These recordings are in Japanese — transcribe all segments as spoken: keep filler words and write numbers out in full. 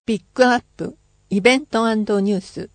ピックアップイベント&ニュース。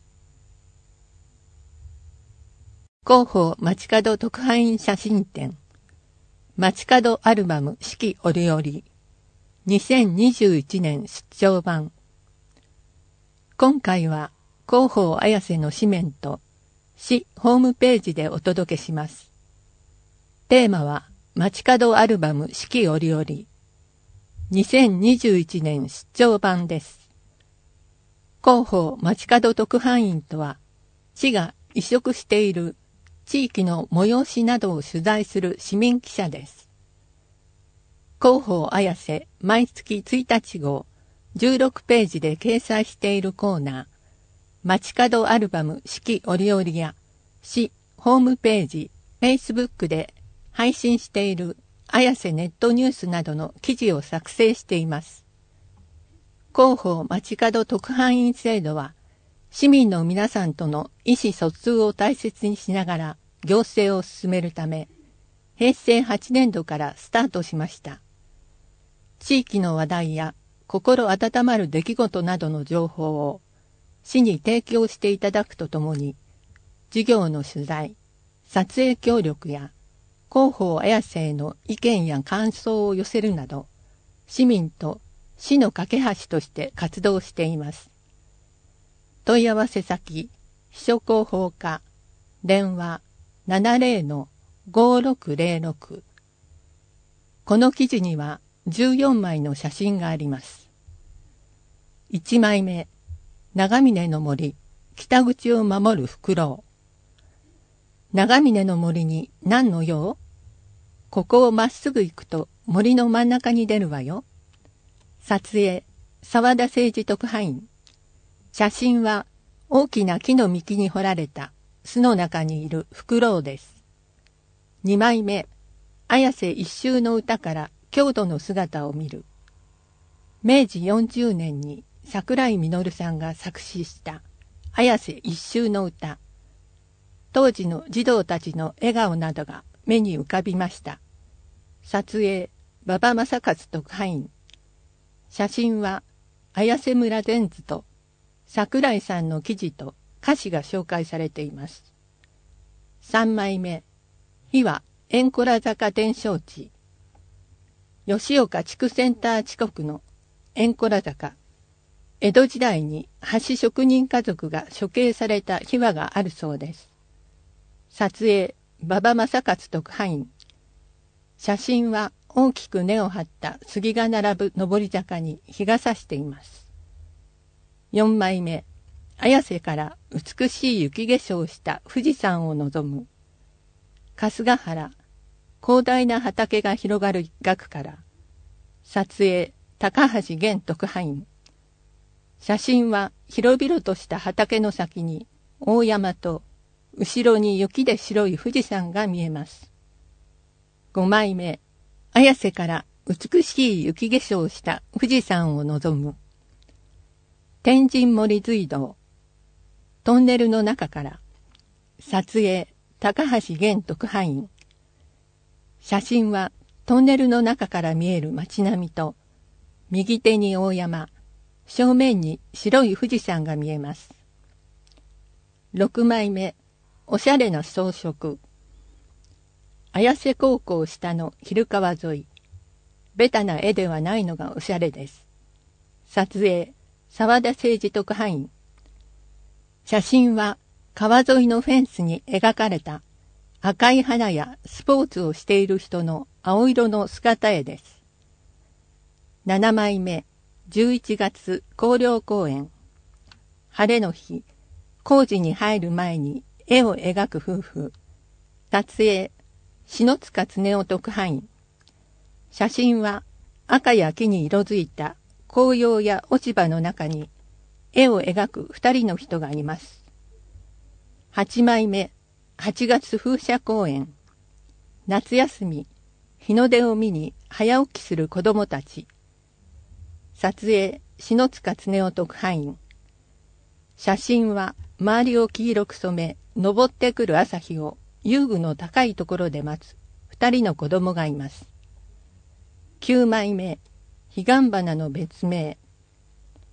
広報街角特派員写真展街角アルバム四季折々にせんにじゅういちねん出張版。今回は広報綾瀬の紙面と市ホームページでお届けします。テーマは街角アルバム四季折々にせんにじゅういちねん出張版です。広報街角特派員とは、市が委嘱している地域の催しなどを取材する市民記者です。広報綾瀬毎月ついたち号じゅうろくページで掲載しているコーナー、街角アルバム四季折々や市ホームページ、Facebook で配信している綾瀬ネットニュースなどの記事を作成しています。広報街角特派員制度は、市民の皆さんとの意思疎通を大切にしながら行政を進めるため、へいせいはちねんどからスタートしました。地域の話題や心温まる出来事などの情報を市に提供していただくとともに、事業の取材、撮影協力や広報綾瀬への意見や感想を寄せるなど、市民と市の架け橋として活動しています。問い合わせ先、秘書広報課、電話 ななぜろのごろくぜろろく。この記事にはじゅうよんまいの写真があります。いちまいめ、長峰の森、北口を守るフクロウ。長峰の森に何の用？ここをまっすぐ行くと森の真ん中に出るわよ。撮影、沢田誠二特派員。写真は大きな木の幹に掘られた巣の中にいるフクロウです。にまいめ、綾瀬一周の歌から郷土の姿を見る。めいじよんじゅうねんに桜井実さんが作詞した綾瀬一周の歌。当時の児童たちの笑顔などが目に浮かびました。撮影、馬場正和特派員。写真は綾瀬村全図と桜井さんの記事と歌詞が紹介されています。さんまいめ、火は円倉坂伝承地。吉岡地区センター近くの円倉坂。江戸時代に橋職人家族が処刑された秘話があるそうです。撮影、馬場正和特派員。写真は大きく根を張った杉が並ぶ上り坂に日が差しています。よんまいめ、綾瀬から美しい雪化粧した富士山を望む。春日原、広大な畑が広がる一角から。撮影、高橋源特派員。写真は広々とした畑の先に大山と後ろに雪で白い富士山が見えます。ごまいめ、綾瀬から美しい雪化粧した富士山を望む。天神森隧道。トンネルの中から。撮影、高橋源特派員。写真はトンネルの中から見える街並みと、右手に大山、正面に白い富士山が見えます。ろくまいめ、おしゃれな装飾。綾瀬高校下の昼川沿い。ベタな絵ではないのがおしゃれです。撮影、沢田誠二特派員。写真は川沿いのフェンスに描かれた赤い花やスポーツをしている人の青色の姿絵です。ななまいめ、じゅういちがつ広陵公園。晴れの日、工事に入る前に絵を描く夫婦。撮影、篠塚恒夫特派員。写真は赤や木に色づいた紅葉や落ち葉の中に絵を描く二人の人がいます。はちまいめ、はちがつ風車公園。夏休み、日の出を見に早起きする子どもたち。撮影、篠塚恒夫特派員。写真は周りを黄色く染め、昇ってくる朝日を遊具の高いところで待つ二人の子どもがいます。きゅうまいめ、彼岸花の別名。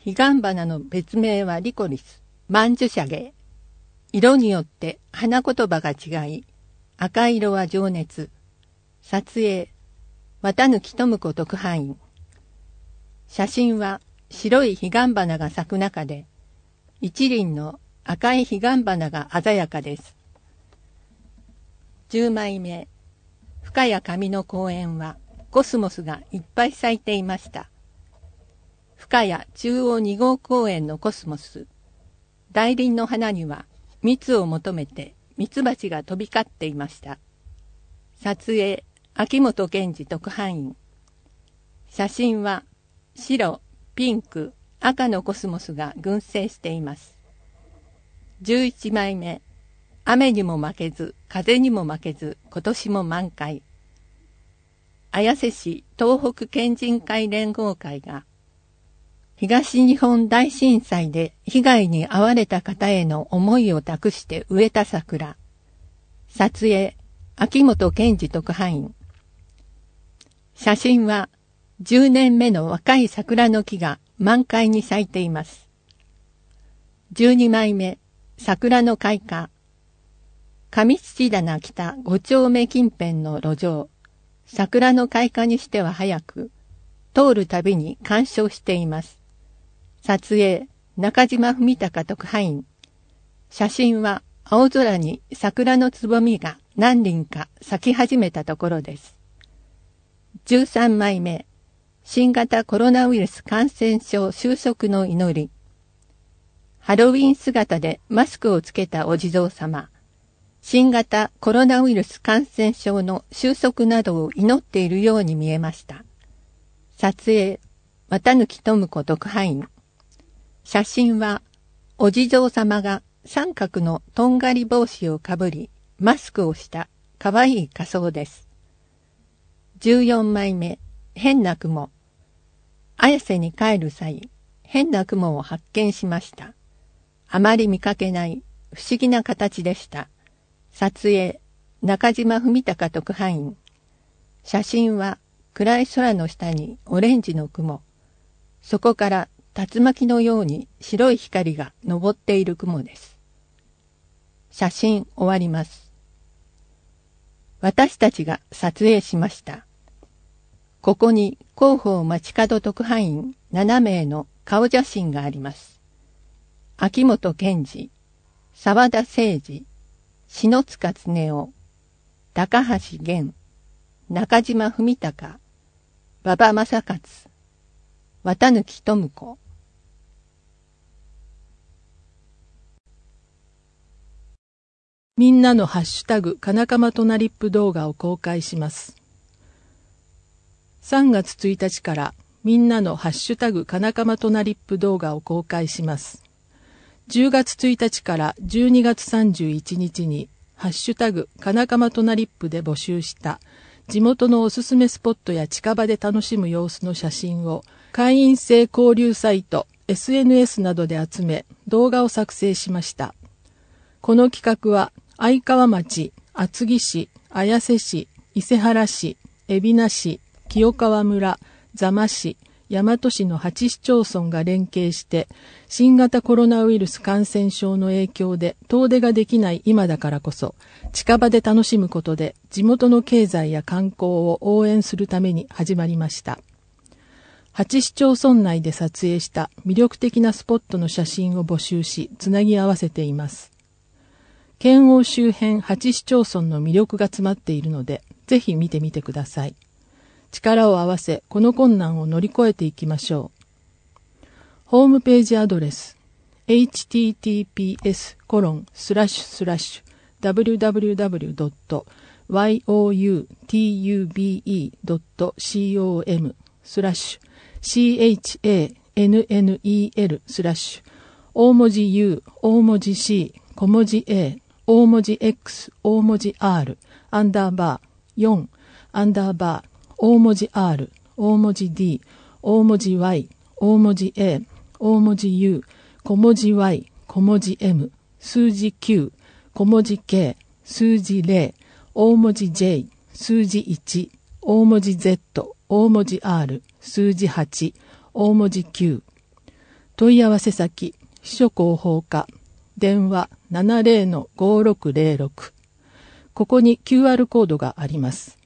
彼岸花の別名はリコリス、曼珠沙華。色によって花言葉が違い、赤色は情熱。撮影、綿貫智子特派員。写真は白い彼岸花が咲く中で、一輪の赤い彼岸花が鮮やかです。じゅうまいめ、深谷上の公園はコスモスがいっぱい咲いていました。深谷中央に号公園のコスモス。大輪の花には蜜を求めてミツバチが飛び交っていました。撮影、秋元健二特派員。写真は白、ピンク、赤のコスモスが群生しています。じゅういちまいめ、雨にも負けず、風にも負けず、今年も満開。綾瀬市東北県人会連合会が、東日本大震災で被害に遭われた方への思いを託して植えた桜。撮影、秋元健二特派員。写真は、じゅうねんめの若い桜の木が満開に咲いています。じゅうにまいめ、桜の開花。上土棚北ご丁目近辺の路上。桜の開花にしては早く、通るたびに鑑賞しています。撮影、中島文隆特派員。写真は青空に桜のつぼみが何輪か咲き始めたところです。じゅうさんまいめ、新型コロナウイルス感染症収束の祈り。ハロウィン姿でマスクをつけたお地蔵様。新型コロナウイルス感染症の収束などを祈っているように見えました。撮影、綿貫智子特派員。写真は、お地蔵様が三角のとんがり帽子をかぶり、マスクをしたかわいい仮装です。じゅうよんまいめ、変な雲。綾瀬に帰る際、変な雲を発見しました。あまり見かけない不思議な形でした。撮影、中島文隆特派員。写真は暗い空の下にオレンジの雲。そこから竜巻のように白い光が昇っている雲です。写真終わります。私たちが撮影しました。ここに広報街角特派員ななめいの顔写真があります。秋元健二、沢田誠二、篠塚恒夫、高橋源、中島文隆、馬場正勝、綿貫智子。 みんなのハッシュタグかなかまとなリップ動画を公開します。さんがつついたちからみんなのハッシュタグかなかまとなリップ動画を公開します。じゅうがつついたちからじゅうにがつさんじゅういちにちにハッシュタグかなかまとなリップで募集した地元のおすすめスポットや近場で楽しむ様子の写真を会員制交流サイト エスエヌエス などで集め動画を作成しました。この企画は愛川町、厚木市、綾瀬市、伊勢原市、海老名市、清川村、座間市、大和市のはち市町村が連携して新型コロナウイルス感染症の影響で遠出ができない今だからこそ近場で楽しむことで地元の経済や観光を応援するために始まりました。はち市町村内で撮影した魅力的なスポットの写真を募集しつなぎ合わせています。県央周辺はち市町村の魅力が詰まっているのでぜひ見てみてください。力を合わせ、この困難を乗り越えていきましょう。ホームページアドレス、エイチティーティーピーエスコロンスラッシュスラッシュダブリューダブリューダブリュードットワイオーユーティーユービーイードットコムスラッシュシーエイチエーエヌエヌイーエルスラッシュ大文字 U、大文字 C、小文字 A、大文字 X、大文字 R、アンダーバーよん、アンダーバー大文字 R、大文字 D、大文字 Y、大文字 A、大文字 U、小文字 Y、小文字 M、数字きゅう、小文字 K、数字ゼロ、大文字 J、数字いち、大文字 Z、大文字 R、数字はち、大文字きゅう。 問い合わせ先、秘書広報課、電話 ななまるのごろくぜろろく。ここに キューアール コードがあります。